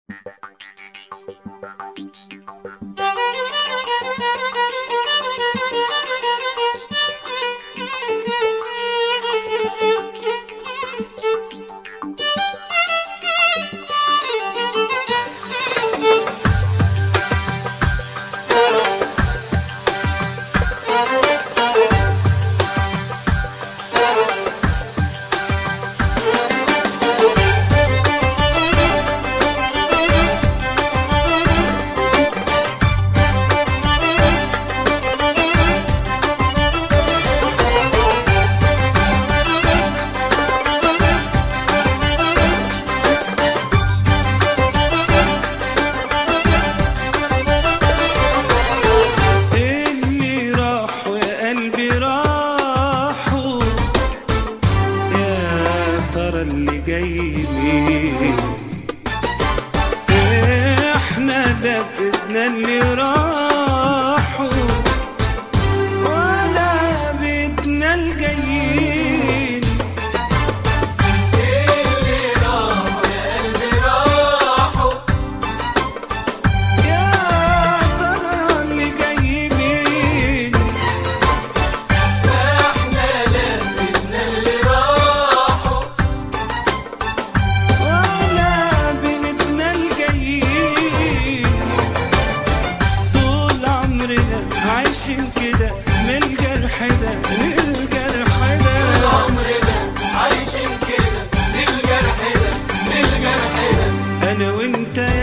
اللي جاي ليه احنا لبسنا اللي راحوا ولا بدنا الجايين. اللي راحوا يا قلبي راحوا، يا ترى اللي جاي مين؟ احنا لبسنا اللي راحوا ولا بدنا الجايين. طول عمرنا عايشين كده من الجرح ده للجرح ده، طول عمرنا عايشين كده للجرح ده للجرح ده. انا وانت